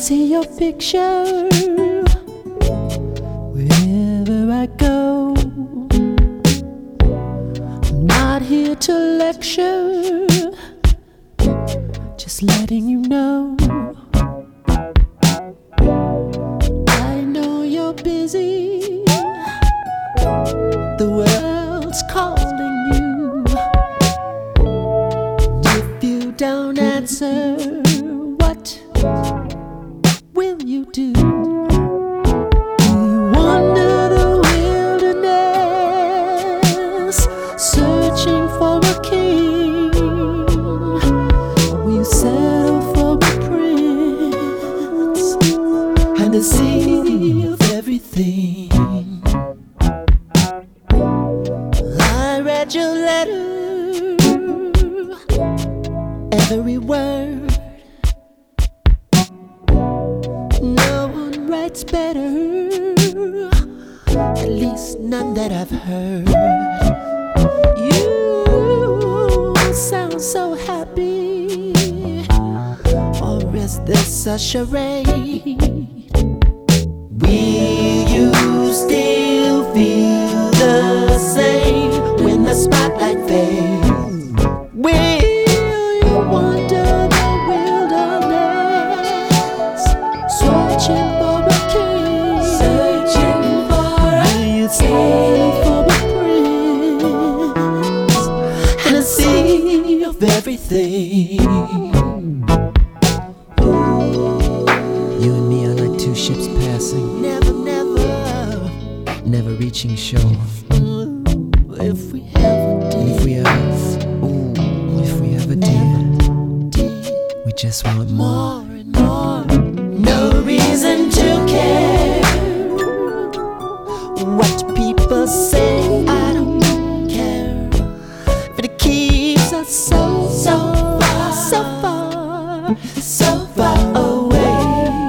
see your picture wherever I go. I'm not here to lecture, just letting you know. I know you're busy, the world's calling you. If you don't answer, what will you do? Do you wander the wilderness, searching for a king? Or will you settle for a prince and a sea of everything? I read your letter, every word. No one writes better, at least none that I've heard. You sound so happy, or is this a charade? Will you still feel the same when the spotlight fades? Will you wander the wilderness, searching for a king? Searching for will you sail for a prince and a sea of everything? You and me are like two ships passing, never reaching shore. If we ever did, we just want more and more. No reason to care what people say. I don't care if it keeps us so far away.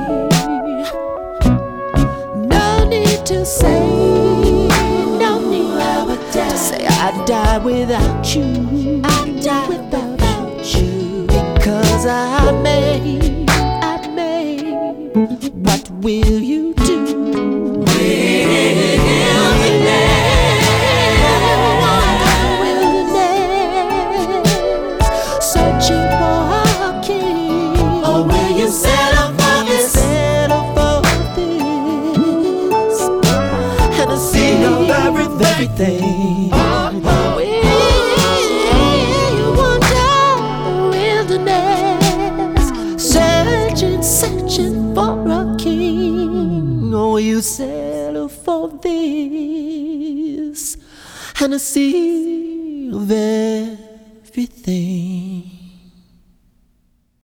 No need to say, no need to say I'd die without you. I'd die without you, because I may. What will you do? Wilderness, searching for a king. Or will you settle for this? Settle for this and a sea of everything. Will you wander the wilderness, searching for a king? Or will you settle for this and a sea of everything?